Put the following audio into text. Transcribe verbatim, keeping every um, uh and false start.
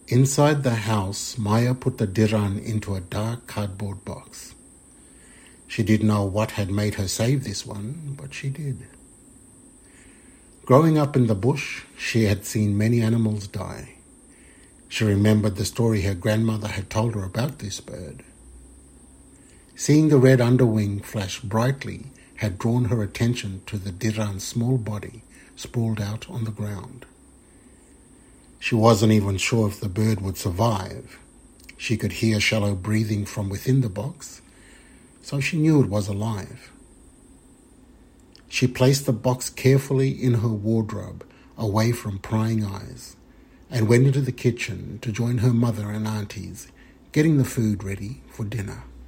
Inside the house, Maya put the diran into a dark cardboard box. She didn't know what had made her save this one, but she did. Growing up in the bush, she had seen many animals die. She remembered the story her grandmother had told her about this bird. Seeing the red underwing flash brightly had drawn her attention to the diran's small body sprawled out on the ground. She wasn't even sure if the bird would survive. She could hear shallow breathing from within the box, so she knew it was alive. She placed the box carefully in her wardrobe, away from prying eyes, and went into the kitchen to join her mother and aunties, getting the food ready for dinner.